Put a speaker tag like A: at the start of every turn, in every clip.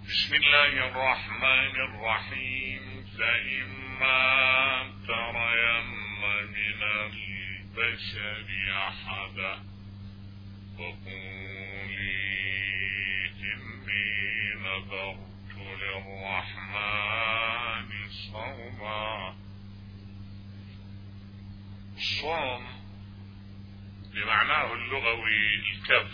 A: بسم الله الرحمن الرحيم. فإما ترين من البشر أحدا فقولي إني نذرت للرحمن صوما. الصوم بمعناه اللغوي الكف،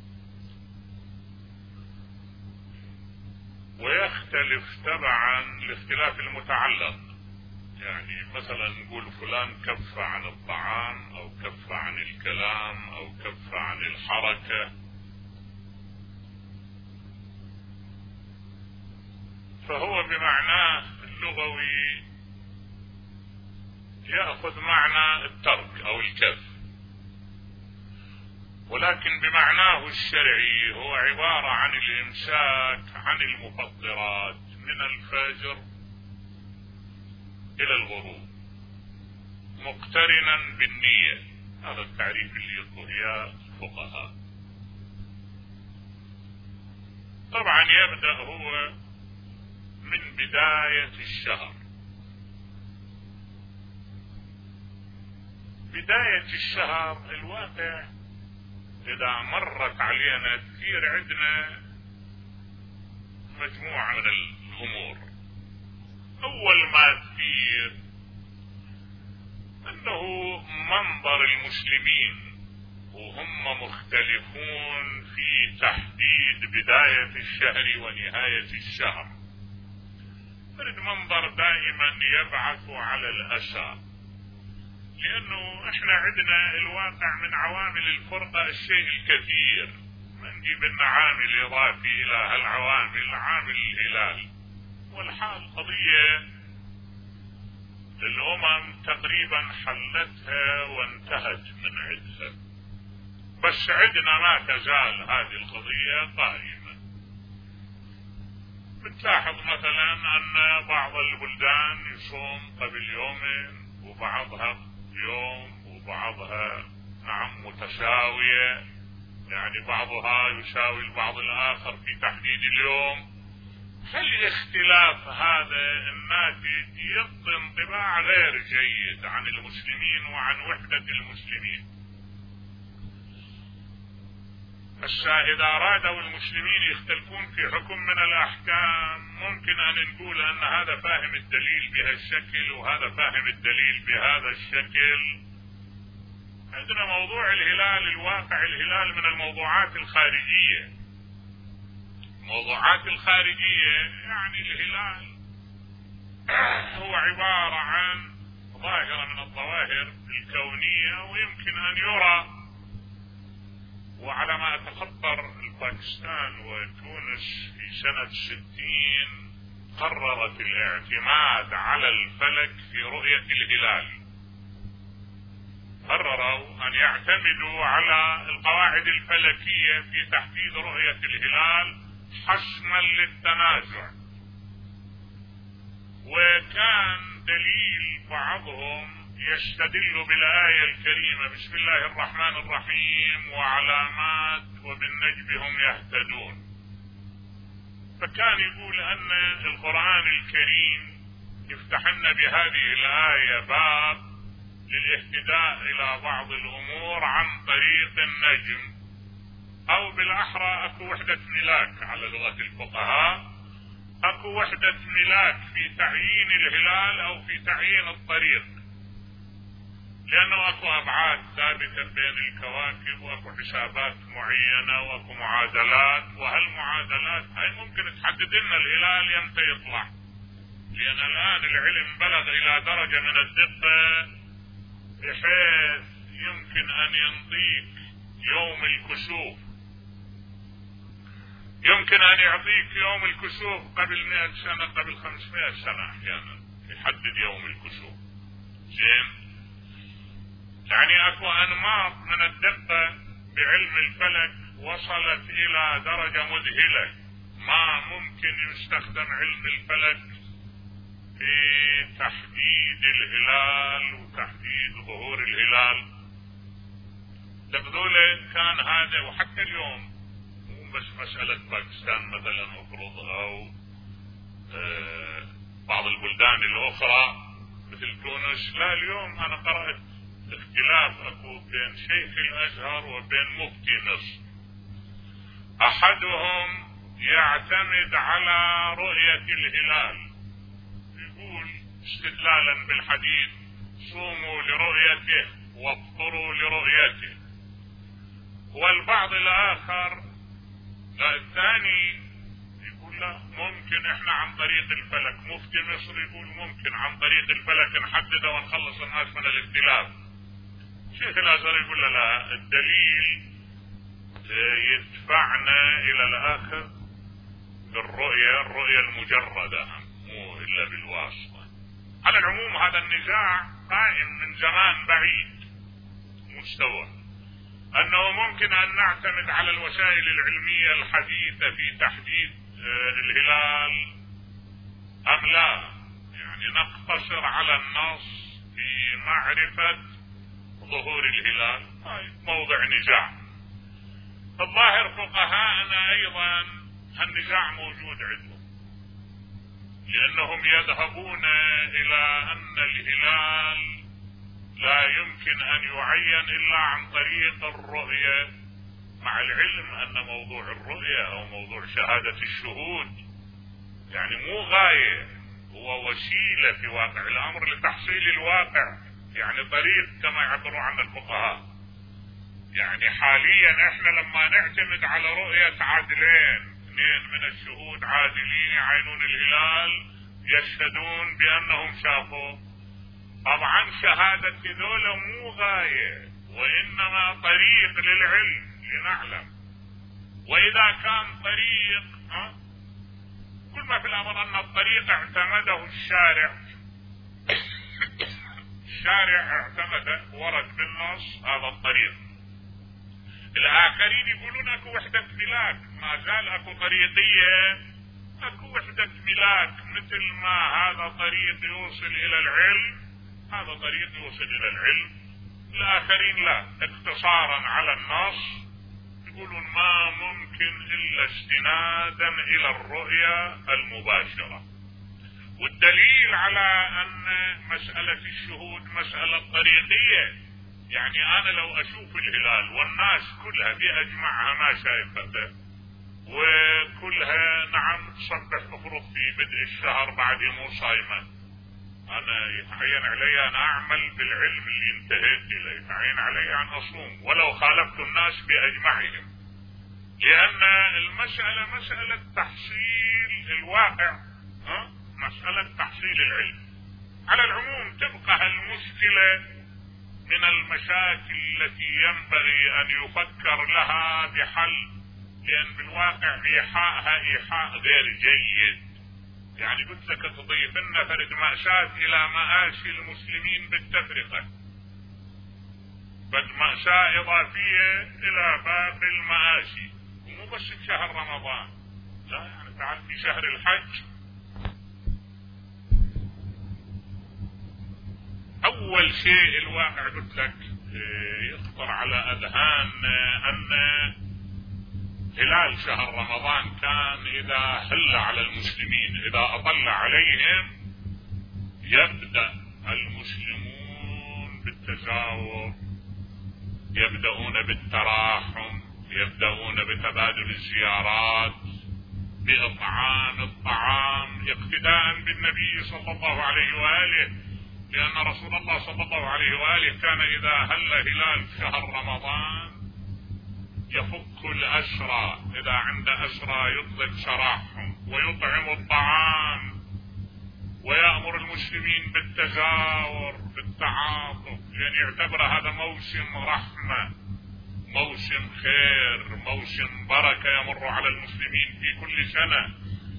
A: ويختلف تبعا لاختلاف المتعلق. يعني مثلا نقول فلان كف عن الطعام أو كف عن الكلام أو كف عن الحركة، فهو بمعناه اللغوي يأخذ معنى الترك أو الكف، ولكن بمعناه الشرعي هو عبارة عن الإمساك عن المفطرات من الفجر إلى الغروب مقترنا بالنية. هذا التعريف اللي يطلق إياه الفقهاء. طبعا يبدأ هو من بداية الشهر. بداية الشهر الواقع إذا مرت علينا كثير عندنا مجموعة من الأمور. أول ما تصير أنه منظر المسلمين وهم مختلفون في تحديد بداية الشهر ونهاية الشهر. فرد منظر دائما يبعث على الأسى، لأنه إحنا عندنا الواقع من عوامل الفرقة الشيء الكثير. ما نجيب لنا عامل إضافي إلى هالعوامل، عامل الهلال، والحال قضية الأمم تقريبا حلتها وانتهت من عندها، بس عندنا ما تزال هذه القضية قائمة. بتلاحظ مثلا أن بعض البلدان يصوم قبل يومين وبعضها يوم وبعضها متساوية، يعني بعضها يساوي البعض الآخر في تحديد اليوم. فالاختلاف هذا الناتج يعطي انطباع غير جيد عن المسلمين وعن وحدة المسلمين. إذا أرادوا المسلمين يختلفون في حكم من الأحكام، ممكن أن نقول أن هذا فاهم الدليل بهالشكل وهذا فاهم الدليل بهذا الشكل. عندنا موضوع الهلال، الواقع الهلال من الموضوعات الخارجية. موضوعات الخارجية يعني الهلال هو عبارة عن ظاهرة من الظواهر الكونية ويمكن أن يرى. وعلى ما أتخبر باكستان وتونس في سنة 60 قررت الاعتماد على الفلك في رؤية الهلال. قرروا أن يعتمدوا على القواعد الفلكية في تحديد رؤية الهلال حسما للتنازع. وكان دليل بعضهم يستدل بالآية الكريمة بسم الله الرحمن الرحيم وعلامات وبالنجم هم يهتدون. فكان يقول أن القرآن الكريم يفتح لنا بهذه الآية باب للاهتداء إلى بعض الأمور عن طريق النجم، أو بالأحرى أكو وحدة ملاك على لغة الفقهاء، أكو وحدة ملاك في تعيين الهلال أو في تعيين الطريق، لأنه أكو أبعاد ثابتة بين الكواكب وأكو حسابات معينة وأكو معادلات، وهالمعادلات هاي ممكن تحدد لنا الهلال يمتى يطلع. لأن الآن العلم بلغ إلى درجة من الدقة بحيث يمكن أن ينطيك يوم الكسوف، يمكن أن يعطيك يوم الكسوف قبل 100 سنة، قبل 500 سنة أحيانا يحدد يوم الكسوف. زين، يعني أكو أنماط من الدقة بعلم الفلك وصلت إلى درجة مذهلة، ما ممكن يستخدم علم الفلك في تحديد الهلال وتحديد ظهور الهلال. تبذول كان هذا، وحتى اليوم مو بس مسألة باكستان مثلا مفروض او بعض البلدان الاخرى مثل تونس. لا، اليوم انا قرأت اختلاف اكو بين شيخ الازهر وبين مفتي مصر. احدهم يعتمد على رؤية الهلال، يقول استدلالا بالحديث صوموا لرؤيته وافطروا لرؤيته، والبعض الاخر لا الثاني يقول لا ممكن احنا عن طريق الفلك. مفتي مصر يقول ممكن عن طريق الفلك نحدده ونخلص الناس من الاختلاف. شيخ الازهر يقول لا، الدليل يدفعنا الى الاخر بالرؤية المجردة مو الا بالواسطة. على العموم هذا النزاع قائم من زمان بعيد مستوى، انه ممكن ان نعتمد على الوسائل العلمية الحديثة في تحديد الهلال ام لا، يعني نقتصر على النص في معرفة ظهور الهلال. هاي موضع نزاع. الظاهر فقهاءنا ايضا النزاع موجود عندهم، لانهم يذهبون الى ان الهلال لا يمكن ان يعين الا عن طريق الرؤية، مع العلم ان موضوع الرؤية او موضوع شهادة الشهود يعني مو غاية، هو وسيلة في واقع الامر لتحصيل الواقع، يعني طريق كما يعبرون عنه الفقهاء. يعني حاليا احنا لما نعتمد على رؤية عادلين، اثنين من الشهود عادلين يعينون الهلال يشهدون بانهم شافوه، طبعا شهادة ذولا مو غاية وانما طريق للعلم لنعلم. واذا كان طريق كل ما في الامر ان الطريق اعتمده الشارع الشارع اعتمده ورد بالنص هذا الطريق. الاخرين يقولون اكو وحدة ملاك، ما زال اكو طريقية، اكو وحدة ملاك، مثل ما هذا طريق يوصل الى العلم هذا طريق يوصل الى العلم. الاخرين لا، اقتصارا على النص يقولون ما ممكن الا استنادا الى الرؤية المباشرة. والدليل على ان مسألة الشهود مسألة طريقية، يعني انا لو اشوف الهلال والناس كلها باجمعها ما شايفته وكلها نعم تصبح مفروض في بدء الشهر بعد مو صايمة، انا يتعين علي ان اعمل بالعلم اللي انتهيت اليه، يتعين علي ان اصوم ولو خالفت الناس باجمعهم، لان المسألة مسألة تحصيل الواقع، مسألة تحصيل العلم. على العموم تبقى المشكلة من المشاكل التي ينبغي ان يفكر لها بحل، لان بالواقع ايحاءها ايحاء غير جيد. يعني قلت لك تضيف لنا فرد مأساة الى مآسي المسلمين بالتفرقة، بل مأساة اضافية الى باب المآسي، ومو بس بشهر رمضان، لا يعني تعال في شهر الحج. اول شيء الواقع قلت لك يخطر على اذهان ان هلال شهر رمضان كان اذا هل على المسلمين، اذا اطل عليهم يبدأ المسلمون بالتزاور، يبدأون بالتراحم، يبدأون بتبادل الزيارات، بإطعام الطعام اقتداء بالنبي صلى الله عليه وآله، لأن رسول الله صلى الله عليه وآله كان إذا هل هلال شهر رمضان يفك الأسرى، إذا عند أسرى يطلق سراحهم ويطعم الطعام ويأمر المسلمين بالتزاور بالتعاطف، لأن يعتبر هذا موسم رحمة، موسم خير، موسم بركة يمر على المسلمين في كل سنة،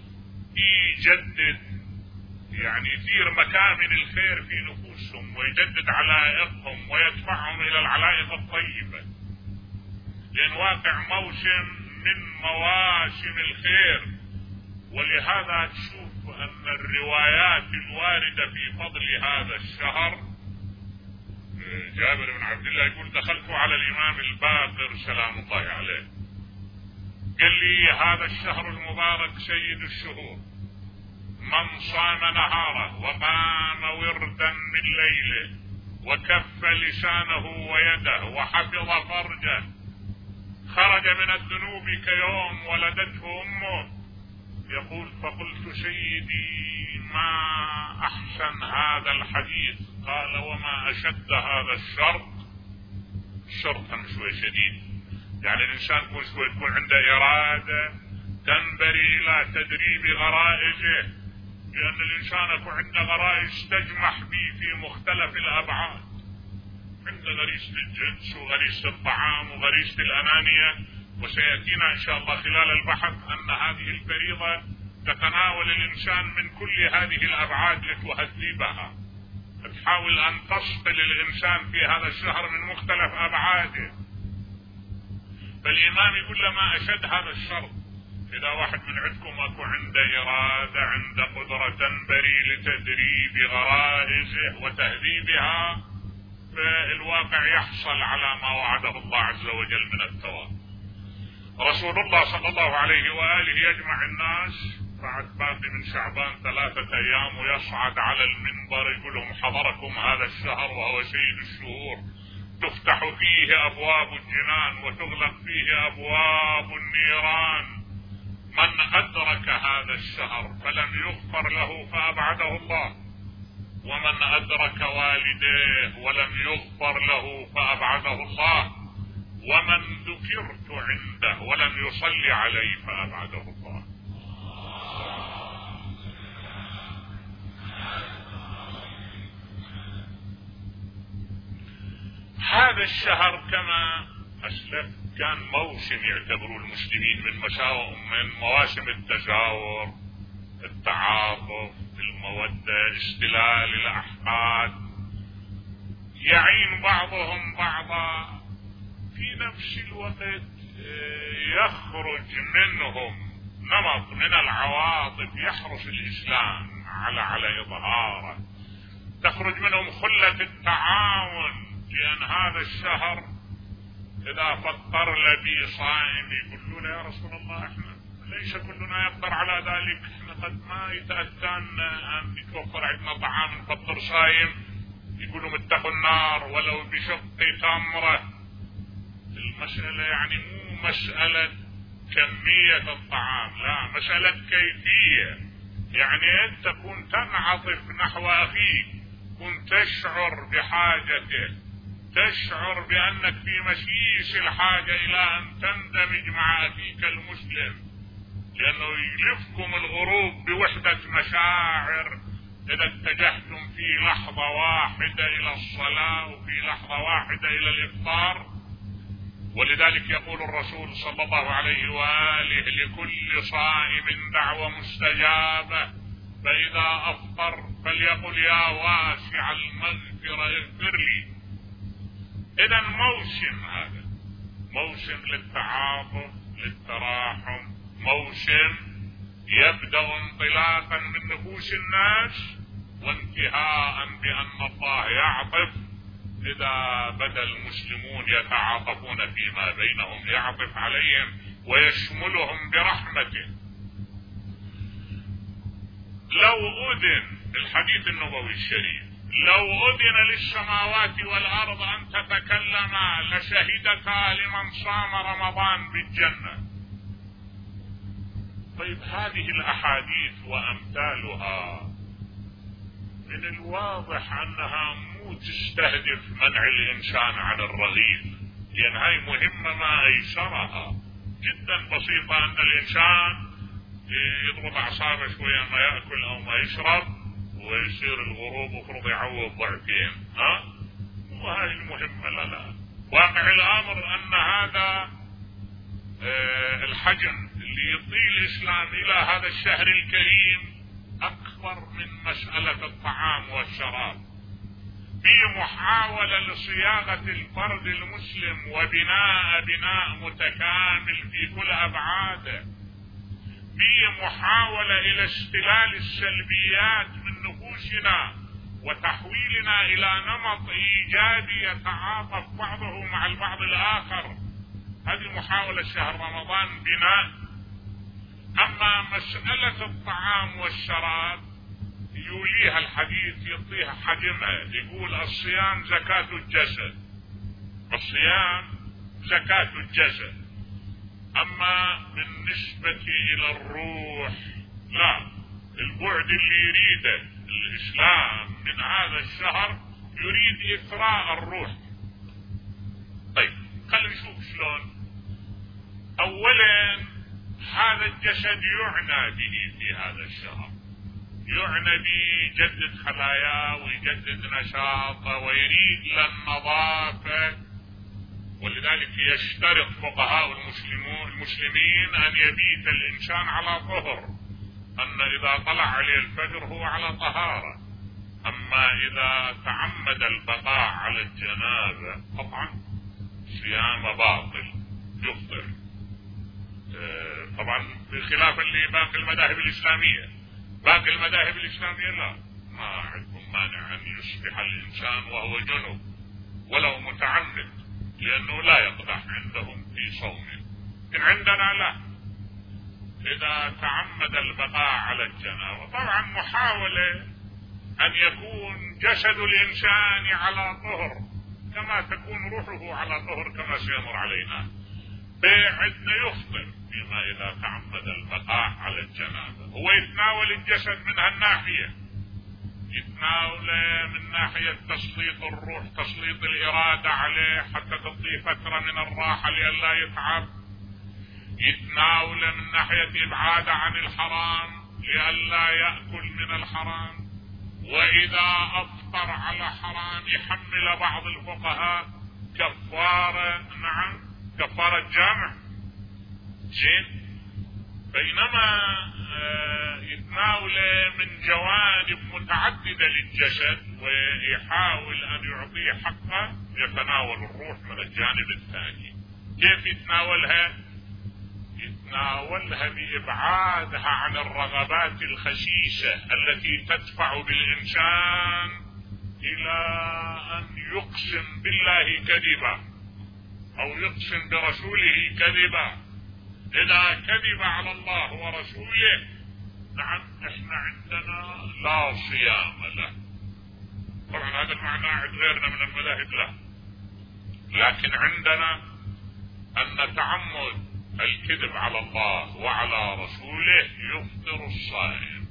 A: يجدد يعني يثير مكامن الخير في نفوسهم ويجدد علائقهم ويدفعهم إلى العلائق الطيبة، لأن واقع موسم من مواسم الخير. ولهذا تشوف أن الروايات الواردة في فضل هذا الشهر، جابر بن عبد الله يقول دخلت على الإمام الباقر سلام الله عليه قال لي هذا الشهر المبارك سيد الشهور، من صام نهاره وقام وردا من ليله وكف لسانه ويده وحفظ فرجه خرج من الذنوب كيوم ولدته امه. يقول فقلت سيدي ما احسن هذا الحديث. قال وما اشد هذا الشرط. الشرط هم شوي شديد، يعني الانسان كل شوي تكون عنده اراده تنبري الى تدريب غرائزه، لان الانسان يكون عنده غرائز تجمح به في مختلف الابعاد. عنده غريزة الجنس وغريزة الطعام وغريزة الانانية، وسيأتينا ان شاء الله خلال البحث ان هذه الفريضة تتناول الانسان من كل هذه الابعاد لتهذبها، تحاول ان تصقل الانسان في هذا الشهر من مختلف ابعاده. فالامام يقول له ما اشد هذا الشرط. اذا واحد من عندكم اكو عنده ارادة عنده قدرة تنبري لتدريب غرائزه وتهذيبها، فالواقع يحصل على ما وعده الله عز وجل من الثواب. رسول الله صلى الله عليه وآله يجمع الناس بعد باقي من شعبان 3 أيام ويصعد على المنبر يقول لهم حضركم هذا الشهر وهو سيد الشهور، تفتح فيه أبواب الجنان وتغلق فيه أبواب النيران. من أدرك هذا الشهر فلم يغفر له فأبعده الله، ومن أدرك والديه ولم يغفر له فأبعده الله، ومن ذكرت عنده ولم يصلي عليه فأبعده الله. هذا الشهر كما أسلف كان موسم يعتبروا المسلمين من مواسم التجاور، التعاطف، المودة، استلال الأحقاد، يعين بعضهم بعضا، في نفس الوقت يخرج منهم نمط من العواطف يحرص الإسلام على إظهاره، تخرج منهم خلة التعاون، لأن هذا الشهر إذا فطر لبي صائم يقولون يا رسول الله احنا ليس كلنا يقدر على ذلك، احنا قد ما يتأتانا أن يتوفر عندنا طعام نفطر صايم، يقولوا اتقوا النار ولو بشق تمرة. المسألة يعني مو مسألة كمية الطعام، لا، مسألة كيفية. يعني أنت كنت تنعطف نحو أخيك، كنت تشعر بحاجته، تشعر بأنك في مسيس الحاجة إلى أن تندمج مع أخيك المسلم، لأنه يلفكم الغروب بوحدة مشاعر إذا اتجهتم في لحظة واحدة إلى الصلاة وفي لحظة واحدة إلى الإفطار. ولذلك يقول الرسول صلى الله عليه وآله لكل صائم دعوة مستجابة، فإذا أفطر فليقل يا واسع المغفرة اغفر لي. إذا موسم، هذا موسم للتعاطف للتراحم، موسم يبدأ انطلاقا من نفوس الناس وانتهاء بأن الله يعطف. إذا بدأ المسلمون يتعاطفون فيما بينهم يعطف عليهم ويشملهم برحمته. لو أذن الحديث النبوي الشريف، لو أذن للسماوات والأرض أن تتكلما لشهدتا لمن صام رمضان بالجنة. طيب هذه الأحاديث وأمثالها من الواضح أنها مو تستهدف منع الإنسان عن الرغيف، لأن هاي مهمة ما أيسرها جدا بسيطة، أن الإنسان يضبط أعصابه شوية ما يأكل أو ما يشرب ويصير الغروب وفرض يعوض ضعفين. وهاي المهمة. لا، واقع الأمر أن هذا الحجم اللي يطيل الإسلام إلى هذا الشهر الكريم أكبر من مسألة الطعام والشراب. في محاولة لصياغة الفرد المسلم وبناء متكامل في كل أبعاده، في محاولة إلى استلال السلبيات من نفوسنا وتحويلنا إلى نمط إيجابي يتعاطف بعضه مع البعض الآخر. هذه محاولة شهر رمضان بناء. أما مسألة الطعام والشراب يوليها الحديث، يعطيها حجمها، يقول الصيام زكاة الجسد، الصيام زكاة الجسد. أما بالنسبة إلى الروح لا، البعد اللي يريده الإسلام من هذا الشهر يريد إثراء الروح. طيب خلينا نشوف شلون. أولا هذا الجسد يعنى به في هذا الشهر، يعنى به يجدد خلاياه ويجدد نشاطه ويريد للنظافة، ولذلك يشترط فقهاء المسلمين أن يبيت الإنسان على طهر، أن إذا طلع عليه الفجر هو على طهارة. أما إذا تعمد البقاء على الجنابة طبعا صيام باطل يفطر، طبعا بخلاف اللي باقي المذاهب الإسلامية. باقي المذاهب الإسلامية لا، ما عندهم مانع أن يصبح الإنسان وهو جنب ولو متعمد، لأنه لا يقدح عندهم في صومه. إن عندنا لا، إذا تعمد البقاء على الجنابة. طبعا محاولة أن يكون جسد الإنسان على طهر كما تكون روحه على طهر كما سيمر علينا. عندنا يفطر فيما إذا تعمد البقاء على الجنابة. هو يتناول الجسد من هالناحية، يتناوله من ناحية تسليط الروح، تسليط الإرادة عليه حتى تقضي فترة من الراحة لئلا يتعب، يتناوله من ناحية إبعاد عن الحرام لئلا يأكل من الحرام. وإذا أفطر على حرام يحمل بعض الفقهاء كفارة، نعم كفارة جامع زين، بينما يتناوله من جوانب متعددة للجسد ويحاول أن يعطيه حقه، يتناول الروح من الجانب الثاني. كيف يتناولها؟ يتناولها بإبعادها عن الرغبات الخسيسة التي تدفع بالإنسان إلى أن يقسم بالله كذبا أو يقسم برسوله كذبا. إذا كذب على الله ورسوله نعم احنا عندنا لا صيام له. طبعا هذا المعنى عند غيرنا من المذاهب لا، لكن عندنا أن تعمد الكذب على الله وعلى رسوله يفطر الصائم.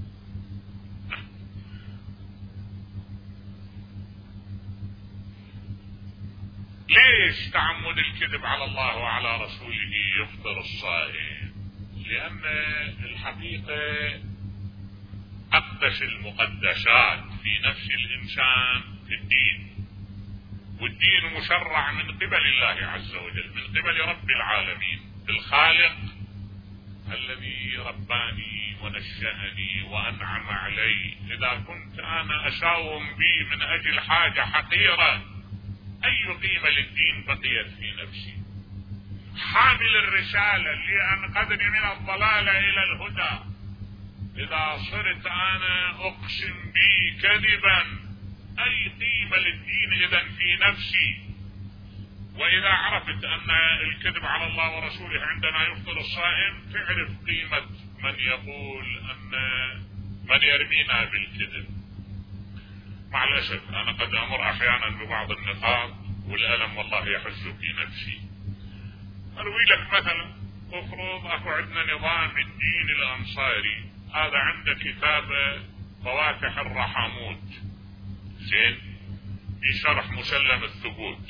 A: ليش تعمد الكذب على الله وعلى رسوله يفطر الصائم؟ لأن الحقيقة أقدس المقدسات في نفس الإنسان في الدين، والدين مشرع من قبل الله عز وجل، من قبل رب العالمين الخالق الذي رباني ونشأني وأنعم علي. إذا كنت أنا أساوم بي من أجل حاجة حقيرة، أي قيمة للدين بقيت في نفسي؟ حامل الرسالة اللي أنقذني من الضلالة إلى الهدى، إذا صرت أنا أقسم بي كذبا أي قيمة للدين إذن في نفسي؟ وإذا عرفت أن الكذب على الله ورسوله عندنا يفطر الصائم، تعرف قيمة من يقول أن من يرمينا بالكذب. مع الأسف أنا قد أمر أحيانا ببعض النقاط والألم والله يحس في نفسي. أروي لك مثلا، أفرض أكو عندنا نظام الدين الأنصاري، هذا عنده كتاب فواتح الرحموت زين في شرح مسلم الثبوت،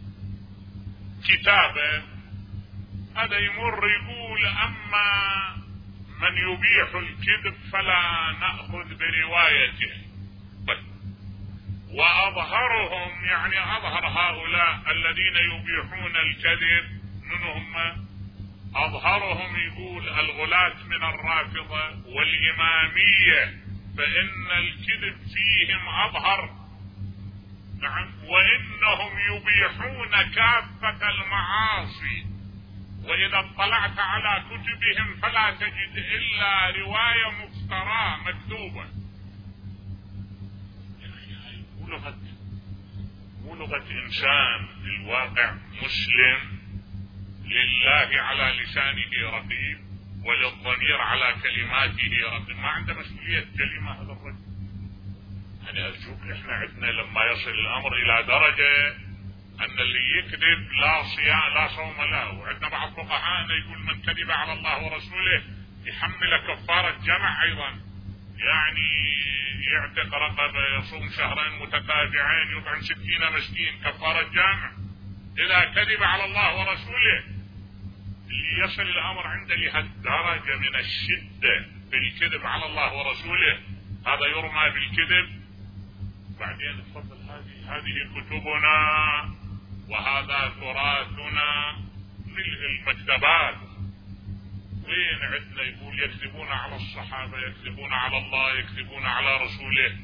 A: كتابه هذا يمر يقول أما من يبيح الكذب فلا نأخذ بروايته. وأظهرهم يعني أظهر هؤلاء الذين يبيحون الكذب منهم أظهرهم يقول الغلاة من الرافضة والإمامية، فإن الكذب فيهم أظهر. نعم، وإنهم يبيحون كافة المعاصي، وإذا اطلعت على كتبهم فلا تجد إلا رواية مفترى مكتوبة. يعني مو لغة إنسان في الواقع مسلم لله على لسانه رقيب وللضمير على كلماته رقيب، ما عنده مسؤولية كلمة هذا الرجل. يعني أرجوك إحنا عندنا لما يصل الأمر إلى درجة أن اللي يكذب لا صيام لا صوم له، وعندنا بعض فقهاءنا يقول من كذب على الله ورسوله يحمل كفارة جمع أيضا، يعني يعتق رقبة، يصوم شهرين متتابعين، يطعم 60 مسكين، كفارة جامع إذا كذب على الله ورسوله. اللي يصل الأمر عنده لهالدرجة من الشدة بالكذب على الله ورسوله هذا يرمى بالكذب. بعدين تفضل هذه كتبنا وهذا تراثنا، ملء المكتبات. وين عندنا يقول يكذبون على الصحابة، يكذبون على الله، يكذبون على رسوله.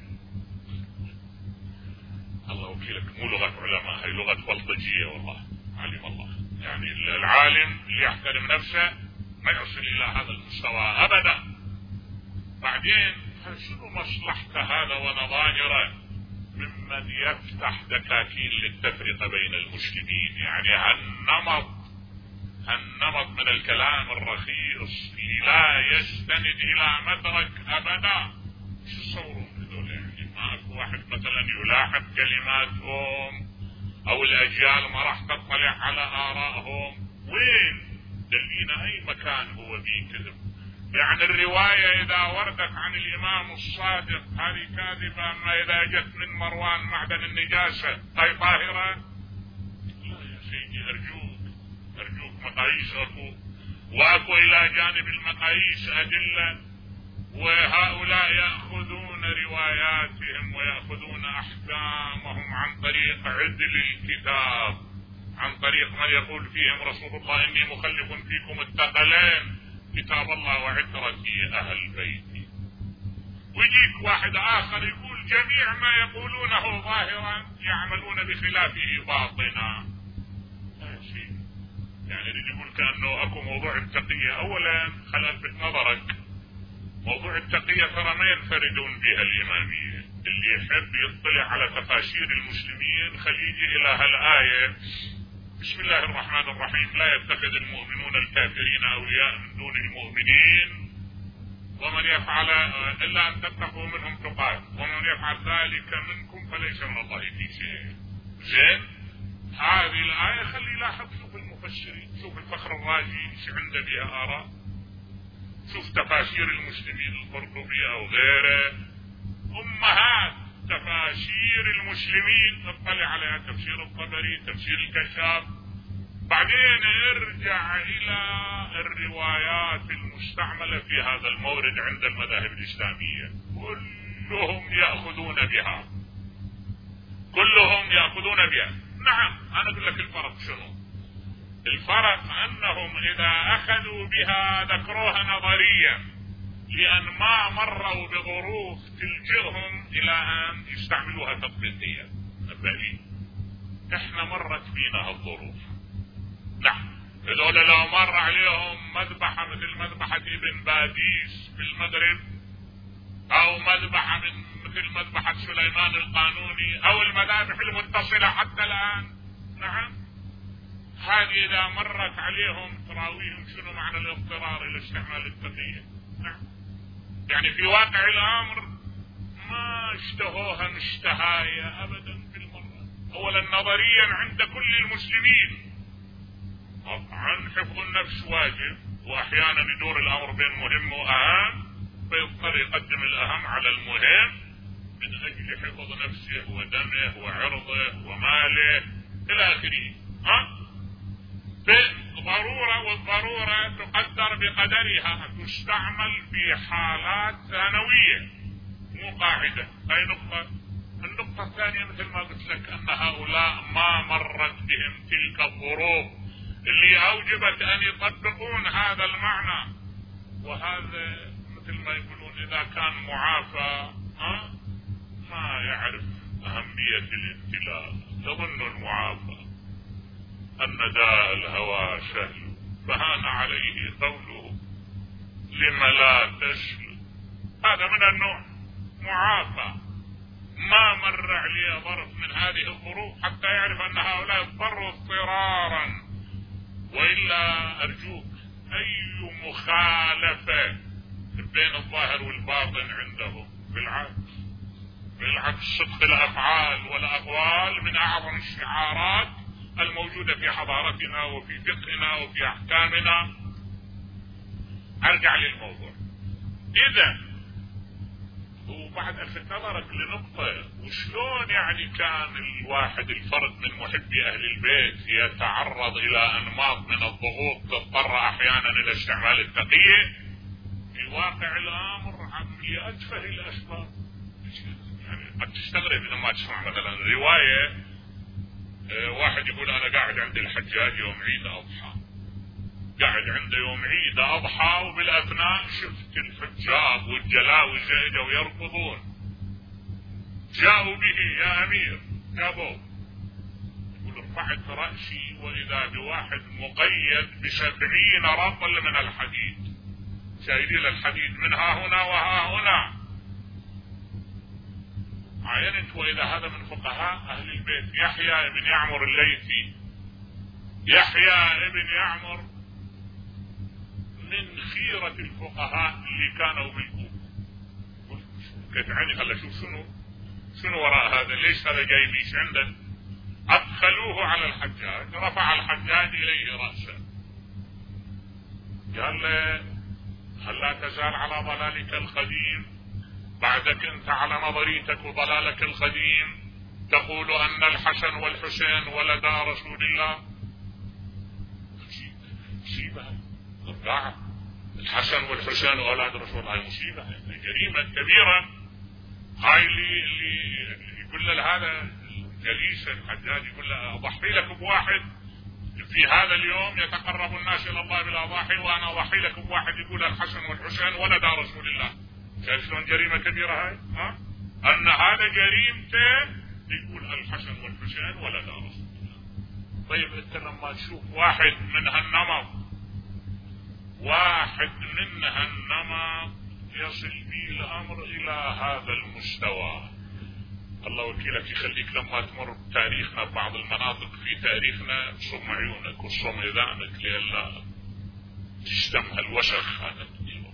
A: الله وكيلك، مو لغة علماء، هي لغة بلطجية والله، علم الله. يعني العالم اللي يحترم نفسه ما يصل إلى هذا المستوى أبدا. بعدين شنو مصلحته هذا ونظائره ممن يفتح دكاكين للتفرقة بين المسلمين؟ يعني هالنمط من الكلام الرخيص اللي لا يستند إلى مدرك أبدا. شو تصورون هذول؟ يعني ماكو واحد مثلا يلاحظ كلماتهم أو الأجيال ما راح تطلع على آرائهم؟ وين دلينا أي مكان هو بيكذب؟ يعني الرواية إذا وردت عن الإمام الصادق هذه كاذبة، أما إذا جت من مروان معدن النجاسة هاي طاهرة؟ لا يا سيدي، أرجوك مقاييس وأكو إلى جانب المقاييس أدلة، وهؤلاء يأخذون رواياتهم ويأخذون أحكامهم عن طريق عدل الكتاب، عن طريق من يقول فيهم رسول الله إني مخلف فيكم الثقلين كتاب الله وعترتي أهل بيتي. ويجيك واحد آخر يقول جميع ما يقولونه ظاهرا يعملون بخلافه باطنا. يعني يقول كأنه أكو موضوع التقية. أولا خل ألفت نظرك، موضوع التقية ترى ما ينفردون بها الإمامية. اللي يحب يطلع على تفاسير المسلمين خليجي إلى هالآية بسم الله الرحمن الرحيم لا يتخذ المؤمنون الكافرين أولياء من دون المؤمنين ومن يفعل إلا أن تتقوا منهم تقات ومن يفعل ذلك منكم فليس من الله في شيء. زين، هذه الآية خلي يلاحظ، شوف المفسرين، شوف الفخر الرازي ايش عنده بها آراء، شوف تفاسير المسلمين القرطبي أو غيره، أمهات تفاسير المسلمين اطلع عليها، تفسير الطبري، تفسير الكشاف. بعدين ارجع إلى الروايات المستعملة في هذا المورد عند المذاهب الإسلامية، كلهم يأخذون بها، كلهم يأخذون بها. نعم، أنا أقول لك الفرق شنو؟ الفرق أنهم إذا أخذوا بها ذكروها نظريا لأن ما مروا بظروف تلجئهم إلى أن يستعملوها تطبيقيا. نبهي إحنا مرت بينا هالظروف. نعم، هذول لو مر عليهم مذبحة مثل مذبحة ابن باديس في المغرب أو مذبحة مثل مذبحة سليمان القانوني أو المذابح المتصلة حتى الآن، نعم، هذه إذا مرت عليهم تراويهم شنو معنى الاضطرار إلى استعمال التقية. نعم، يعني في واقع الأمر ما اشتهوها مشتهاية أبدا بالمرة. أولا نظريا عند كل المسلمين طبعا حفظ النفس واجب، وأحيانا يدور الأمر بين مهم وأهم فيضطر يقدم الأهم على المهم من أجل حفظ نفسه ودمه وعرضه وماله إلى آخره. بالضرورة، والضرورة تقدر بقدرها، تستعمل في حالات ثانوية مو قاعدة. هاي نقطة. النقطة الثانية مثل ما قلت لك أن هؤلاء ما مرت بهم تلك الظروف اللي أوجبت أن يطبقون هذا المعنى، وهذا مثل ما يقولون إذا كان معافى ما يعرف أهمية الابتلاء، يظن المعافى أن داء الهوى سهل فهان عليه قوله لم لا تسل. هذا من النوع معافى، ما مر عليه ظرف من هذه الظروف حتى يعرف أن هؤلاء اضطروا اضطرارا وإلا أرجوك أي مخالفة بين الظاهر والباطن عندهم بالعكس صدق الأفعال والأقوال من أعظم الشعارات الموجودة في حضارتنا وفي فقهنا وفي أحكامنا. أرجع للموضوع. إذا وبعد ألفت نظرك لنقطة، وشلون يعني كان الواحد الفرد من محبي أهل البيت يتعرض إلى أنماط من الضغوط تضطر أحيانا إلى استعمال التقية في واقع الأمر لأتفه الأسباب. يعني قد تستغرب لما تسمع مثلا رواية واحد يقول أنا قاعد عند الحجاج يوم عيد أضحى، قاعد عنده يوم عيد أضحى، وبالأثناء شفت الحجاب والجلاوز اجوا يركضون، جاءوا به يا أمير، جابوه. يقول رفعت رأسي وإذا بواحد مقيد ب70 رطل من الحديد، شايلين الحديد من ها هنا وها هنا. عينت وإذا هذا من فقهاء أهل البيت يحيى بن يعمر الليثي. يحيى بن يعمر من خيرة الفقهاء اللي كانوا بالكوفة. كيف عيني خلى شوف شنو وراء هذا، ليش هذا جاي ليش عنده. أدخلوه على الحجاج، رفع الحجاج إليه رأسه، قال له هل لا تزال على ضلالك القديم بعدك أنت على نظريتك وضلالك القديم تقول أن الحسن والحسين ولدا رسول الله. مصيبة رفع الحسن والحسين أولاد رسول الله، مصيبة جريمة كبيرة. هاي اللي يقول له هذا جليس الحجاج يقول له أضحي لك بواحد في هذا اليوم يتقرب الناس إلى الله بالأضاحي، وأنا أضحي لك بواحد يقول الحسن والحسين ولدا رسول الله. شايف شلون جريمة كبيرة هاي؟ أن هذا جريمته يقول الحسن والحسين ولدا رسول الله. طيب أنت لما تشوف واحد من هالنمط يصل به الأمر إلى هذا المستوى، الله وكيلك يخليك لما تمر بتاريخنا بعض المناطق في تاريخنا صم عيونك وصم إذانك لئلا تشتم الوسخ هذا.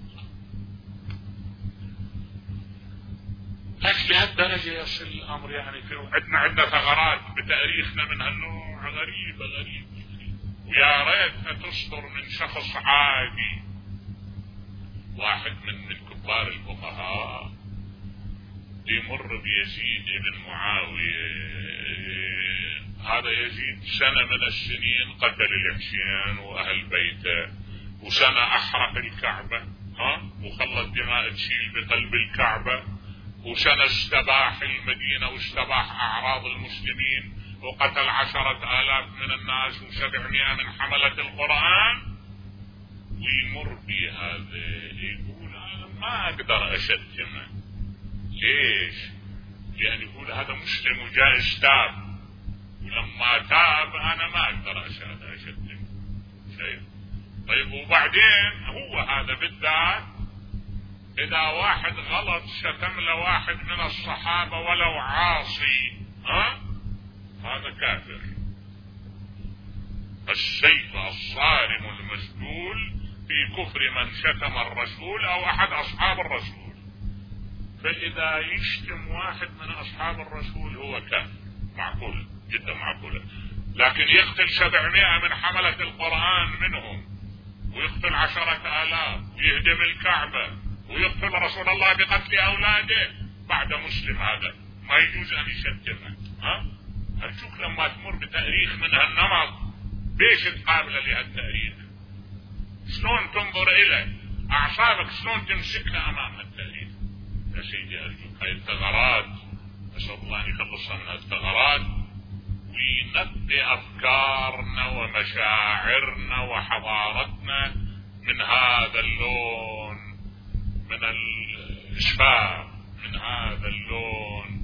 A: لكن لهالدرجة يصل الأمر يعني عندنا ثغرات بتاريخنا من هالنوع غريبة. ويا ريتها تصدر من شخص عادي، واحد من كبار الفقهاء يمر بيزيد بن معاوية. هذا يزيد سنة من السنين قتل الحسين وأهل بيته، وسنة أحرق الكعبة وخلت دماء تشيل بقلب الكعبة، وسنة استباح المدينة واستباح أعراض المسلمين وقتل 10,000 من الناس و700 من حملة القرآن. ويمر بهذا يقول أنا ما أقدر أشتمه. ليش؟ لأن يقول هذا مسلم وجائز تاب، ولما تاب أنا ما أقدر أشتمه. شايف؟ طيب وبعدين هو هذا بالذات إذا واحد غلط شتم لواحد من الصحابة ولو عاصي هذا كافر. السيف الصارم المسلول في كفر من شتم الرسول أو أحد أصحاب الرسول. فإذا يشتم واحد من أصحاب الرسول هو كافر، معقول جدا معقولة. لكن يقتل 700 من حملة القرآن منهم، ويقتل 10,000 ويهدم الكعبة ويقتل رسول الله بقتل أولاده بعد مسلم، هذا ما يجوز أن يشتمه. أرجوك لما تمر بتاريخ من هالنمط بيش تقابله لهالتاريخ، شلون تنظر إليه، أعصابك شلون تمسكنا أمام هالتاريخ. يا سيدي أرجوك هاي الثغرات أسأل الله أن يخلصنا من هالثغرات وينقي أفكارنا ومشاعرنا وحضارتنا من هذا اللون من الإشباع، من هذا اللون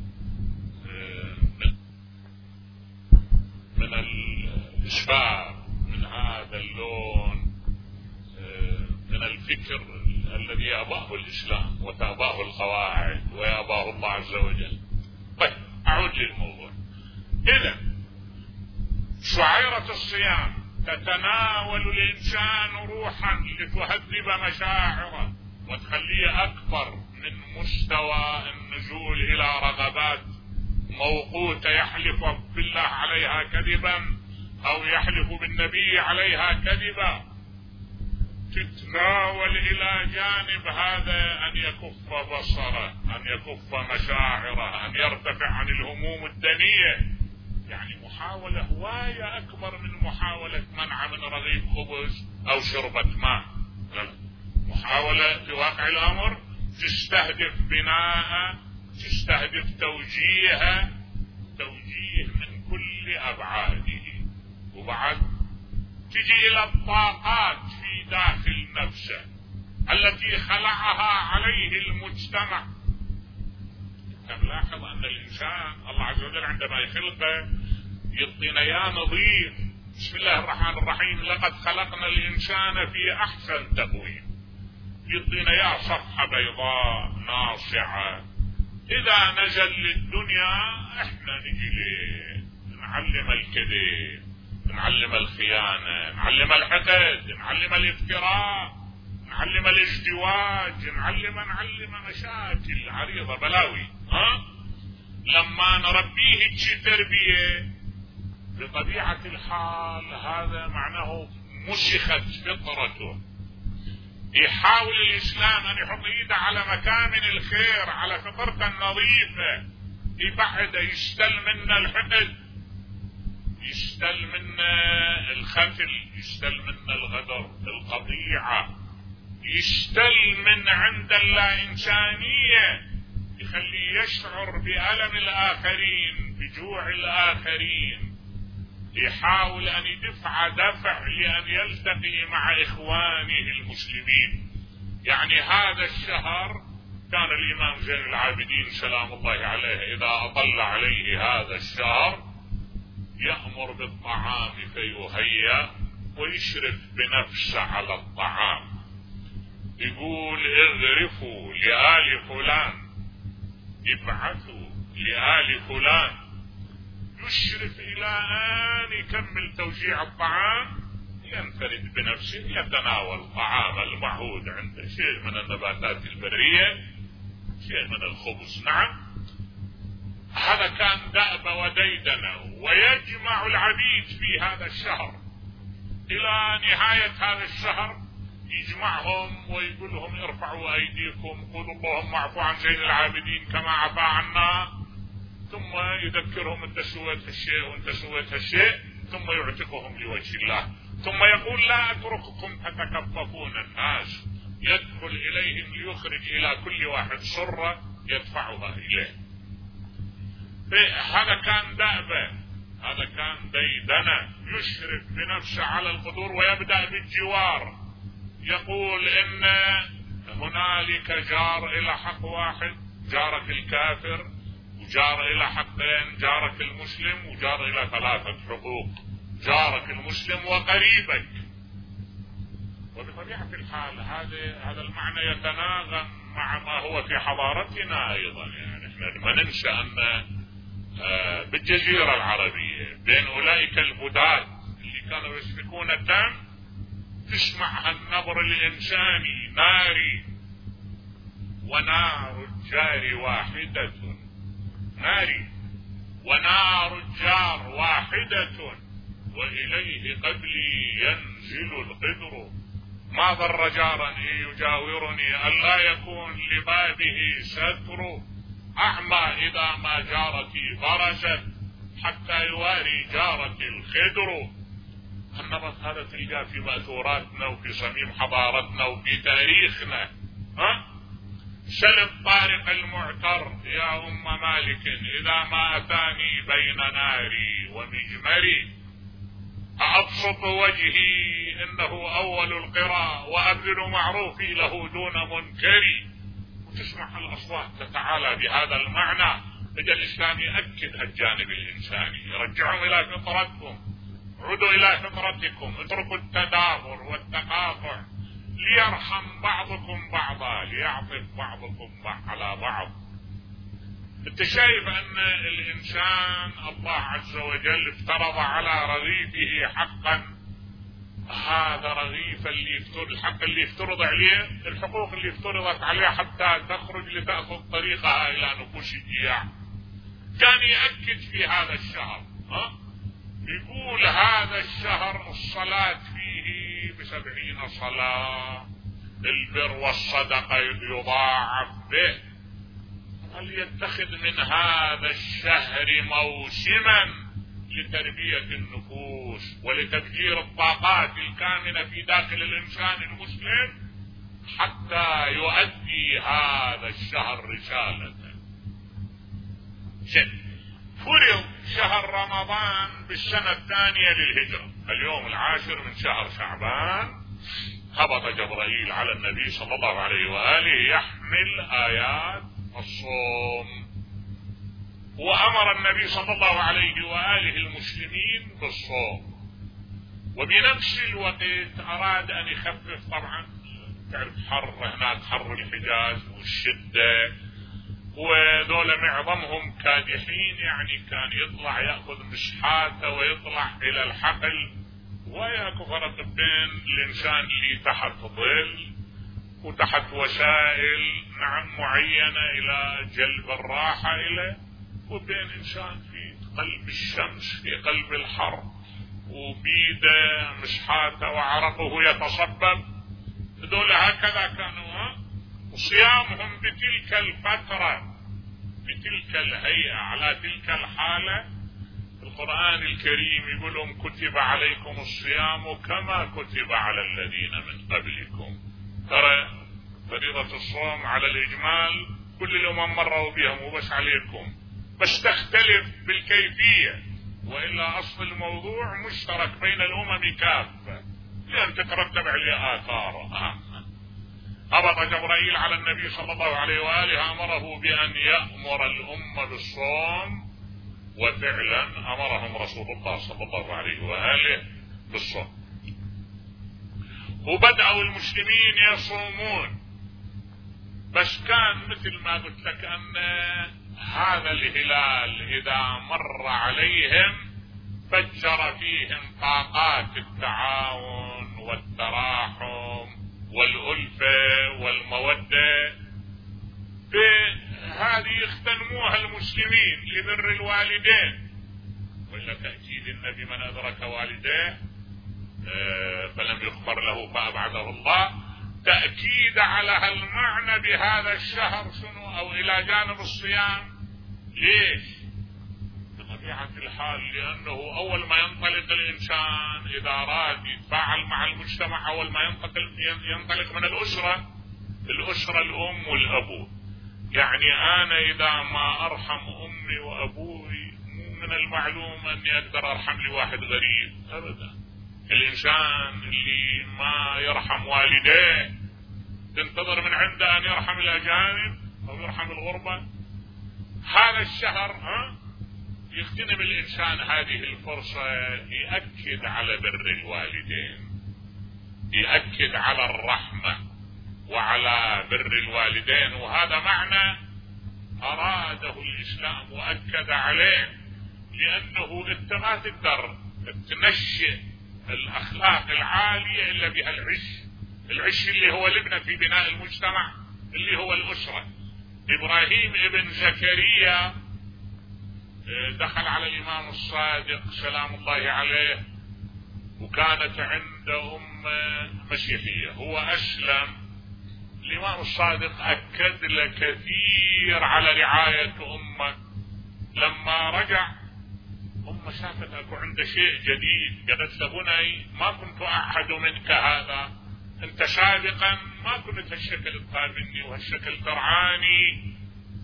A: من الإشباع، من هذا اللون من الفكر الذي يأباه الإسلام وتأباه القواعد ويأباه الله عز وجل. طيب أعود للموضوع. إذا شعيرة الصيام تتناول الإنسان روحا لتهذب مشاعره وتخليه أكبر من مستوى النزول إلى رغبات موقوتة يحلف بالله عليها كذبا أو يحلف بالنبي عليها كذبا، تتناول إلى جانب هذا أن يكف بصره، أن يكف مشاعره، أن يرتفع عن الهموم الدنية. يعني محاولة هواية أكبر من محاولة منع من رغيف خبز أو شربة ماء. محاولة في واقع الأمر تستهدف بناء، تستهدف توجيه من كل أبعاده. وبعد تجي إلى الطاقات في داخل نفسه التي خلعها عليه المجتمع. نلاحظ أن الإنسان الله عز وجل عندما يخلقه يعطينا يا نظير. بسم الله الرحمن الرحيم: لقد خلقنا الإنسان في أحسن تقويم. يعطينا يا صفحة بيضاء ناصعة. إذا نزل للدنيا احنا نجي ليه؟ نعلم الكذب، نعلم الخيانة، نعلم الحقد، نعلم الافتراء، نعلم الازدواج، نعلم مشاكل عريضة بلاوي. لما نربيه شي تربية بطبيعة الحال هذا معناه مسخت فطرته. يحاول الإسلام أن يحط إيده على مكامن الخير، على فطرته النظيفة، يبعد، يشتل منا الحقد، يشتل منا الختل، يشتل منا الغدر، القطيعة، يشتل من عند اللا إنسانية، يخليه يشعر بألم الآخرين، بجوع الآخرين، يحاول أن يدفع دفع لأن يلتقي مع إخوانه المسلمين. يعني هذا الشهر كان الإمام زين العابدين سلام الله عليه إذا أطل عليه هذا الشهر يأمر بالطعام فيهيأ ويشرف بنفسه على الطعام، يقول: اغرفوا لآل فلان، يبعثوا لآل فلان، يشرف إلى أن يكمل توزيع الطعام، ينفرد بنفسه، يتناول طعام المعهود عنده، شيء من النباتات البرية، شيء من الخبز. نعم، هذا كان دأب وديدنه. ويجمع العبيد في هذا الشهر إلى نهاية هذا الشهر، يجمعهم ويقول لهم: ارفعوا أيديكم، قولوا اللهم اعفو عن زين العابدين كما عفا عنا. ثم يذكرهم: انت سويت هالشيء وانت سويت هالشيء، ثم يعتقهم لوجه الله. ثم يقول: لا اترككم تتكففون الناس، يدخل إليهم ليخرج إلى كل واحد سرة يدفعها إليه. هذا كان دأبه، هذا كان ديدنه، يشرف بنفسه على القدور ويبدأ بالجوار. يقول: إن هنالك جار إلى حق واحد، جارك الكافر، وجار إلى حقين، جارك المسلم، وجار إلى 3 حقوق، جارك المسلم وقريبك. وبطبيعة الحال هذا المعنى يتناغم مع ما هو في حضارتنا أيضا. يعني احنا ما ننسى أن بالجزيرة العربية بين أولئك البداة اللي كانوا يسفكون الدم تسمع النبر الإنساني ناري، ونار الجار واحدة، ناري ونار الجار واحدة، وإليه قبلي ينزل القدر، ما ضر جارا إن يجاورني ألا يكون لبابه ستر، أعمى إذا ما جارتي برزت حتى يواري جارك الخدر. النمط هذا تلقاه في مأثوراتنا وفي صميم حضارتنا وفي تاريخنا. سل الطارق المعتر يا أم مالك إذا ما أتاني بين ناري ومجمري، أبسط وجهي إنه أول القرى وأبذل معروفي له دون منكري. وتسمع الأصوات تتعالى بهذا المعنى. إذا الإسلام يأكد هالجانب الإنساني، يرجعهم إلى فطرتكم، عودوا إلى فطرتكم، اتركوا التدابر والتقاطع، ليرحم بعضكم بعضا، ليعطف بعضكم على بعض. انت شايف ان الانسان الله عز وجل افترض على رغيفه حقا هذا رغيف اللي الحق اللي يفترض عليه، الحقوق اللي افترضت عليه حتى تخرج لتأخذ طريقها إلى نفوش الجياع. كان يأكد في هذا الشهر، يقول هذا الشهر الصلاة فيه ب70 صلاة، البر والصدقة يضاعف به. فليتخذ من هذا الشهر موسما لتربية النفوس ولتفجير الطاقات الكامنة في داخل الإنسان المسلم حتى يؤدي هذا الشهر رسالته. فرض شهر رمضان بالسنة الثانية للهجرة، اليوم 10 من شهر شعبان، هبط جبرائيل على النبي صلى الله عليه وآله يحمل آيات الصوم، وأمر النبي صلى الله عليه وآله المسلمين بالصوم، وبنفس الوقت أراد أن يخفف. طبعا تعرف حر هناك، حر الحجاز والشدة، وذولا معظمهم كادحين، يعني كان يطلع يأخذ مسحاته ويطلع إلى الحقل، وياكو فرق بين الإنسان اللي تحت ظل وتحت وسائل معينة إلى جلب الراحة إليه، وبين إنسان في قلب الشمس في قلب الحر وبيده مسحاته وعرقه يتصبب. دول هكذا كانوا، وصيامهم بتلك الفترة بتلك الهيئة على تلك الحالة. القرآن الكريم يقول لهم كتب عليكم الصيام كما كتب على الذين من قبلكم. ترى فريضة الصوم على الإجمال كل الأمم مروا بها، مو بس عليكم، بس تختلف بالكيفية، وإلا أصل الموضوع مشترك بين الأمم كافة لأن تترتب عليه آثار. هبط جبرائيل على النبي صلى الله عليه وآله أمره بأن يأمر الأمة بالصوم، وفعلا أمرهم رسول الله صلى الله عليه وآله بالصوم، وبدأوا المسلمين يصومون. بس كان مثل ما قلت لك أن هذا الهلال إذا مر عليهم فجر فيهم طاقات التعاون والتراحم والألفة والمودة، هذه يختنموها المسلمين لبر الوالدين. وإلا تأكيد النبي من أدرك والديه فلم يغفر له فأبعده الله، تأكيد على هالمعنى بهذا الشهر شنو، أو إلى جانب الصيام. ليش؟ بطبيعة الحال لأنه أول ما ينطلق الإنسان إذا أراد يتفاعل مع المجتمع، أول ما ينطلق من الأسرة الأم والأبو. يعني أنا إذا ما أرحم أمي وأبوي مو من المعلوم أني أقدر أرحم لي واحد غريب أبدا. الإنسان اللي ما يرحم والديه تنتظر من عنده أن يرحم الأجانب أو يرحم الغربة. هذا الشهر يغتنم الإنسان هذه الفرصة، يأكد على بر الوالدين، يأكد على الرحمة وعلى بر الوالدين. وهذا معنى أراده الإسلام وأكد عليه، لأنه أنت ما تقدر تنشئ الأخلاق العالية إلا بها العش اللي هو لبنة في بناء المجتمع اللي هو الأسرة. إبراهيم ابن زكريا دخل على الإمام الصادق سلام الله عليه، وكانت عنده مسيحية، هو أسلم. الإمام الصادق أكد له كثير على رعاية أمه. لما رجع أمه شافت أكو عنده شيء جديد، قالت له بني ما كنت أحد منك هذا، أنت سابقا ما كنت هالشكل تقابلني وهالشكل ترعاني.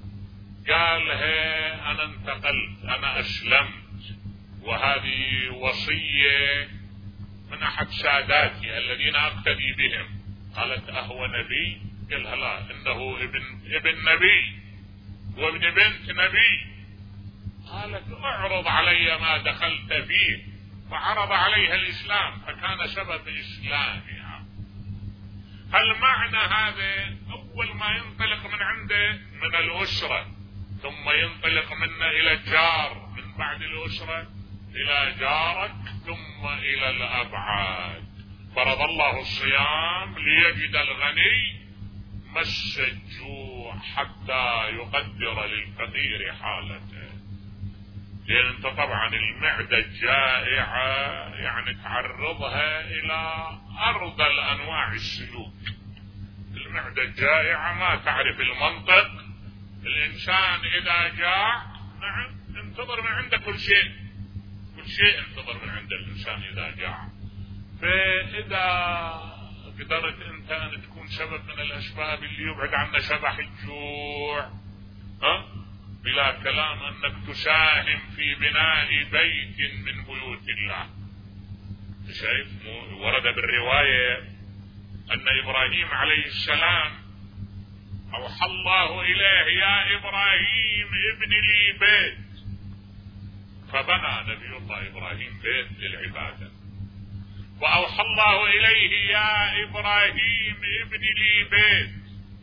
A: قال أنا انتقلت، أنا أسلمت، وهذه وصية من أحد ساداتي الذين أقتدي بهم. قالت أهو نبي؟ قال لا، إنه ابن نبي وابن بنت نبي. قالت اعرض علي ما دخلت فيه، فعرض عليها الإسلام فكان سبب إسلامها. المعنى هذا أول ما ينطلق من عنده من الأسرة، ثم ينطلق منا إلى الجار، من بعد الأسرة إلى جارك، ثم إلى الأبعاد. فرض الله الصيام ليجد الغني مس الجوع حتى يقدر للفقير حالته. لأن انت طبعا المعدة الجائعة يعني تعرضها إلى أرذل أنواع السلوك. المعدة الجائعة ما تعرف المنطق. الإنسان إذا جاع نعم انتظر من عنده كل شيء، كل شيء انتظر من عند الإنسان إذا جاع. فإذا قدرت انت ان تكون سبب من الاسباب اللي يبعد عنا شبح الجوع، بلا كلام انك تساهم في بناء بيت من بيوت الله. شايف ورد بالرواية ان ابراهيم عليه السلام اوحى الله اليه يا ابراهيم ابن لي بيت، فبنى نبي الله ابراهيم بيت للعبادة. وأوحى الله إليه يا إبراهيم ابن لي بيت،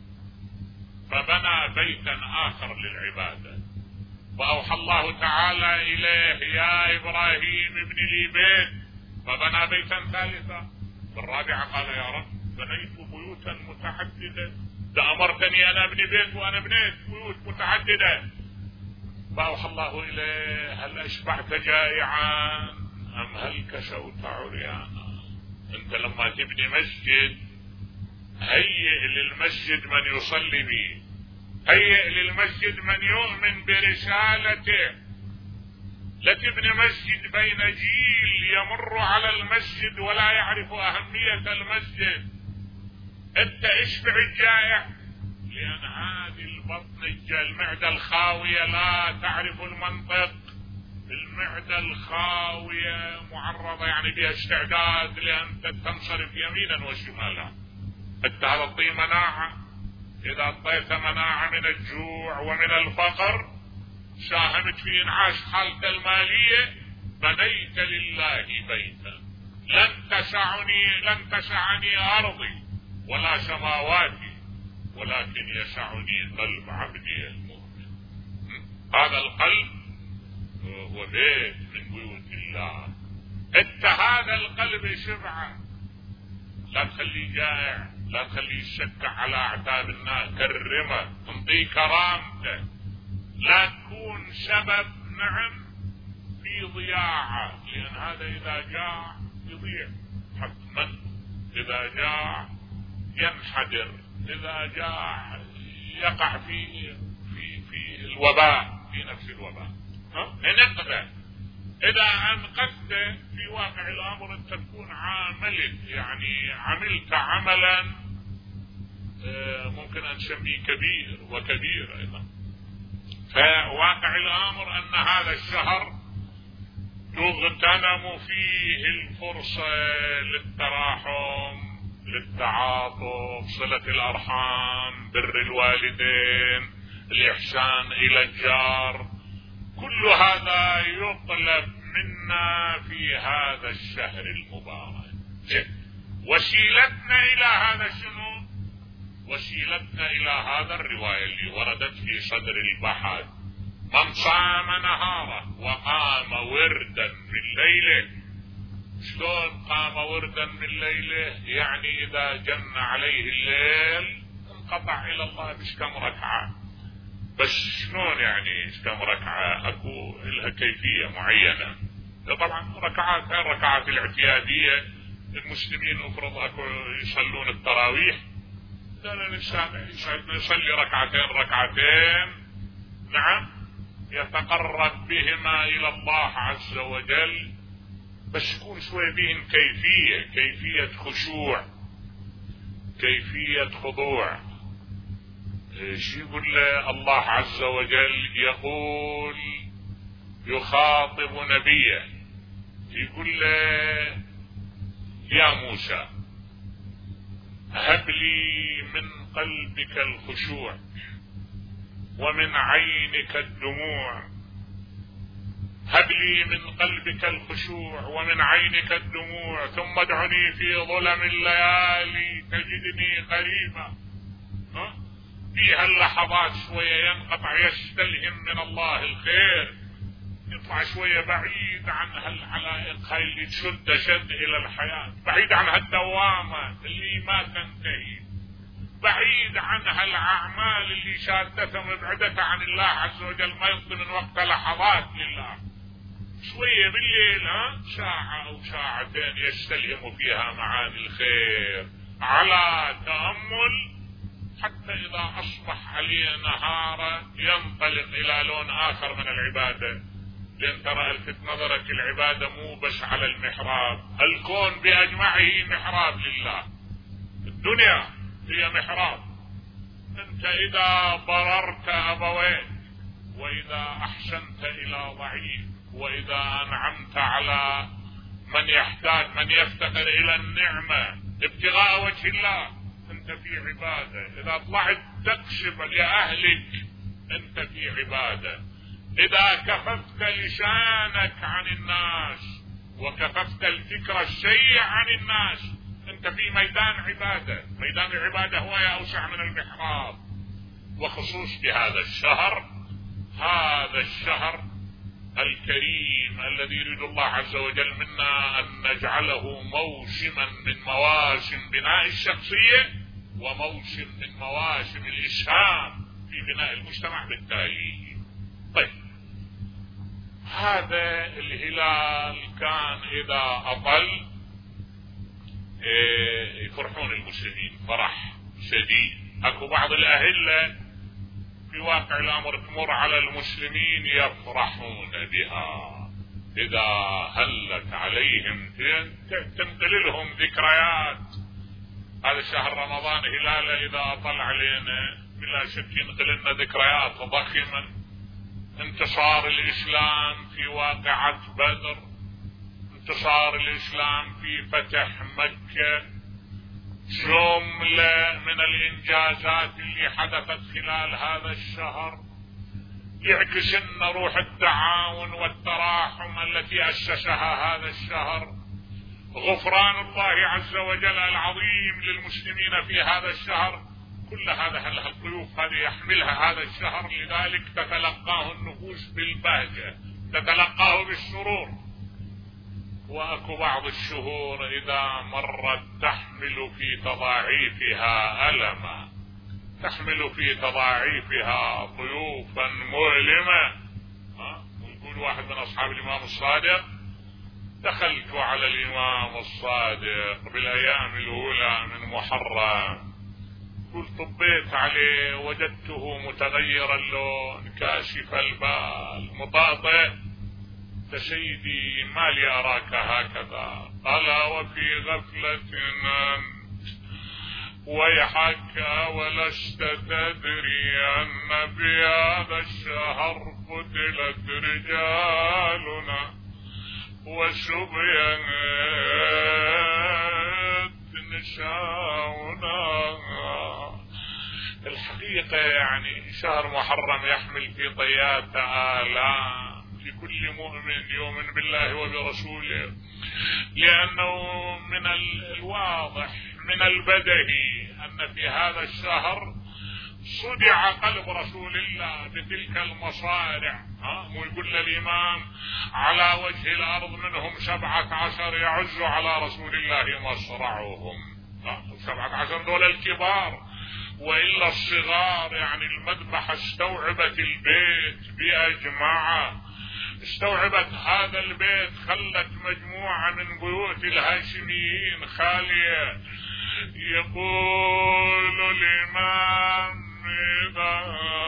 A: فبنى بيتا آخر للعبادة. وأوحى الله تعالى إليه يا إبراهيم ابن لي بيت، فبنى بيتا ثالثا. بالرابعة قال يا رب بنيت بيوتا متعددة، ده أمرتني أنا ابني بيت وأنا بنيت بيوت متعددة. فأوحى الله إليه هل أشبعت جائعا أم هل كسوت عريانا؟ انت لما تبني مسجد هيئ للمسجد من يصلي به، هيئ للمسجد من يؤمن برسالته. لا تبني مسجد بين جيل يمر على المسجد ولا يعرف أهمية المسجد. انت اشبع الجائع، لأن هذه البطن المعدة الخاوية لا تعرف المنطق. المعدة الخاوية معرضة يعني بها استعداد لأن تنصرف يمينا وشمالا. انت تعطي مناعة، إذا أعطيت مناعة من الجوع ومن الفقر ساهمت في إنعاش حالة المالية. بنيت لله بيتا لن تسعني أرضي ولا سماواتي ولكن يسعني قلب عبدي المؤمن. هذا القلب هو بيت من بيوت الله. انت هذا القلب شبعه، لا تخليه جائع، لا تخليه يشكع على اعتاب الناس، كرمه انطيه كرامته. لا تكون سبب نعم في ضياعه، لان هذا اذا جاع يضيع حتما، اذا جاع ينحدر، اذا جاع يقع في الوباء، في نفس الوباء. ننقذ. اذا انقذت في واقع الامر انت تكون يعني عملت عملا ممكن ان نسميه كبير وكبير ايضا. فواقع الامر ان هذا الشهر تغتنم فيه الفرصة للتراحم، للتعاطف، صلة الارحام، بر الوالدين، الاحسان الى الجار. كل هذا يطلب منا في هذا الشهر المبارك. وسيلتنا الى هذا شنو؟ وسيلتنا الى هذا الرواية اللي وردت في صدر البحث: من صام نهاره وقام وردا من ليله. شلون قام وردا من ليله؟ يعني اذا جن عليه الليل انقطع الى الله بش كم ركعه. بس شلون يعني كم ركعة؟ اكو لها كيفية معينة. طبعا ركعات غير الركعات الاعتيادية. المسلمين افرض اكو يصلون التراويح، الانسان يصلي ركعتين نعم يتقرب بهما الى الله عز وجل، بس يكون شوي بهم كيفية خشوع، كيفية خضوع. شو يقول الله عز وجل؟ يقول يخاطب نبيه يقول له: يا موسى هب لي من قلبك الخشوع ومن عينك الدموع. هب لي من قلبك الخشوع ومن عينك الدموع، ثم ادعني في ظلم الليالي تجدني قريبا. في هاللحظات شوية ينقطع، يستلهم من الله الخير، يطلع شوية بعيد عن هالعلائق هاي اللي تشد شد إلى الحياة، بعيد عن هالدوامة اللي ما تنتهي، بعيد عن هالأعمال اللي شادته مبعدته عن الله عز وجل، ما يقضي من وقت لحظات لله. شوية بالليل ساعة أو ساعتين يستلهم فيها معاني الخير على تأمل، حتى إذا أصبح عليه نهارا ينطلق إلى لون آخر من العبادة. لأن ترى الفت نظرك، العبادة مو بس على المحراب، الكون بأجمعه محراب لله، الدنيا هي محراب. أنت إذا بررت أبويك، وإذا أحسنت إلى ضعيف، وإذا أنعمت على من يحتاج، من يفتقر إلى النعمة ابتغاء وجه الله، أنت في عبادة. إذا طلعت تكشف لأهلك أنت في عبادة. إذا كففت لسانك عن الناس وكففت الفكر السيء عن الناس أنت في ميدان عبادة. ميدان العبادة هو أوسع من المحراب. وخصوص بهذا الشهر، هذا الشهر الكريم الذي يريد الله عز وجل منا أن نجعله موسما من مواسم بناء الشخصية، وموسم من مواسم الإسهام في بناء المجتمع بالتالي. طيب، هذا الهلال كان إذا أطل يفرحون المسلمين فرح شديد. أكو بعض الأهلة في واقع الأمر تمر على المسلمين يفرحون بها، إذا هلت عليهم تنقل لهم ذكريات. هذا شهر رمضان هلاله إذا أطل علينا بلا شك ينقل لنا ذكريات ضخمة. انتصار الإسلام في واقعة بدر، انتصار الإسلام في فتح مكة، جملة من الإنجازات اللي حدثت خلال هذا الشهر يعكس لنا روح التعاون والتراحم التي أسسها هذا الشهر. غفران الله عز وجل العظيم للمسلمين في هذا الشهر، كل هذا الضيوف هذه يحملها هذا الشهر، لذلك تتلقاه النفوس بالبهجة، تتلقاه بالسرور. وأكو بعض الشهور إذا مرت تحمل في تضاعيفها ألما، تحمل في تضاعيفها ضيوفا مؤلمة. يقول واحد من أصحاب الإمام الصادق: دخلت على الإمام الصادق بالأيام الأولى من محرم، قلت طبيت عليه وجدته متغير اللون، كاشف البال، مطاطئ. سيدي ما لي أراك هكذا؟ قال: وفي غفلة أنت، ويحك ولست تدري أن في هذا الشهر قتلت رجالنا وشبيت نساؤنا. الحقيقة يعني شهر محرم يحمل في طيات آلام لكل مؤمن يؤمن بالله وبرسوله، لأنه من الواضح من البدهي أن في هذا الشهر صدع قلب رسول الله بتلك المصارع. ويقول الإمام: على وجه الأرض منهم 17 يعز على رسول الله مصرعهم. 17 دول الكبار، وإلا الصغار. يعني المذبحة استوعبت البيت بأجمعه، استوعبت هذا البيت، خلت مجموعة من بيوت الهاشميين خالية. يقول الإمام: إذا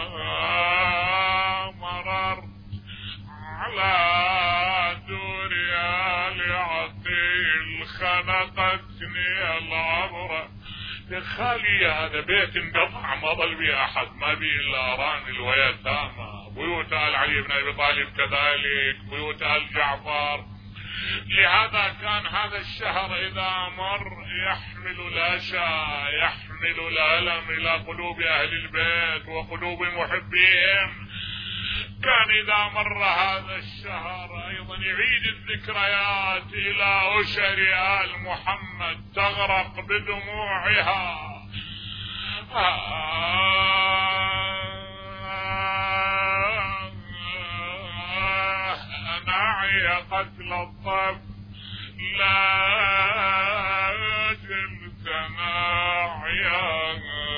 A: مررت على دور آل عقيل خنقتني العبرة. خالية، هذا بيت انقطع ما ظل بيه أحد، ما بيه إلا أرامل ويتامى. بيوت آل علي بن أبي طالب كذلك، بيوت آل جعفر. لهذا كان هذا الشهر إذا مر يحمل الأسى، يحمل الألم إلى قلوب أهل البيت وقلوب محبيهم. كان إذا مر هذا الشهر أيضا يعيد الذكريات إلى أسر آل محمد تغرق بدموعها. قتل الطف لا تمتنع يا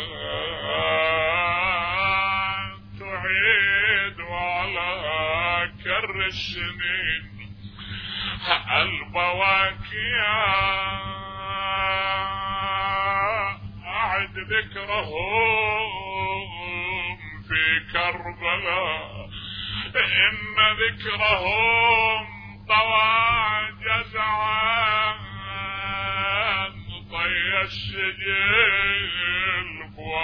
A: تعيد على كر السنين البواكيا أعد ذكرهم في كربلاء إن ذكرهم طوى جزعا طي السجل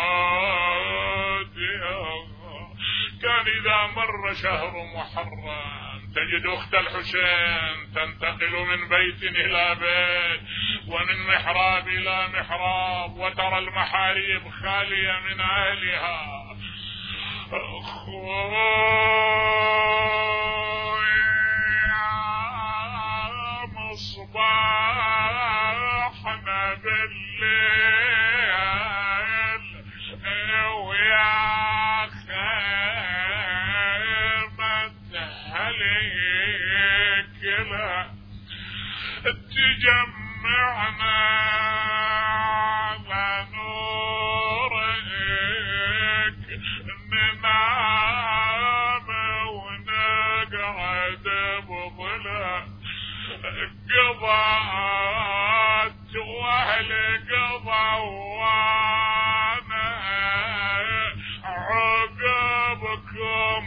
A: بوادها. كان إذا مر شهر محرم تجد أخت الحسين تنتقل من بيت إلى بيت ومن محراب إلى محراب وترى المحاريب خالية من أهلها. مصباحنا بالليل ويا خيمة هليك لا تجمعنا على نورك ننام ونقعد بظلام قضات واهل قضا وانا عقبكم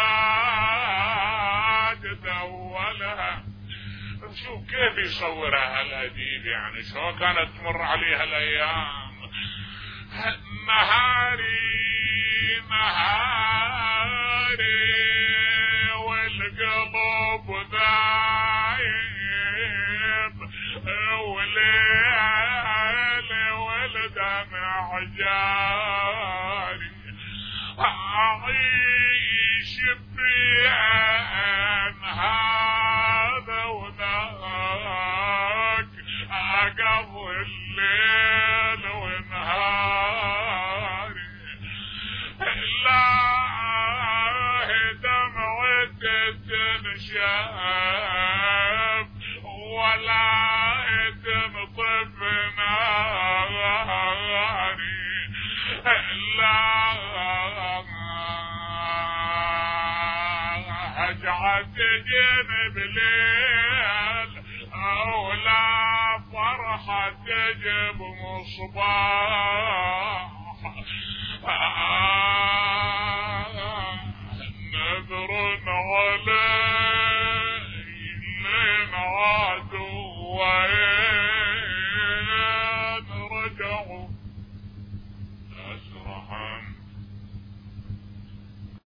A: بعد دولها. شوف كيف يصورها الأديب، يعني شو كانت تمر عليها الأيام. نهاري والقلب ذايب وليل والدمع جاري أعيش بين هذا وذاك أقضي الليل ونهاري لا دمعة تنشاب ولا تنطف ناري لا هجعت جنب ليل ولا فرحة تجب مصباح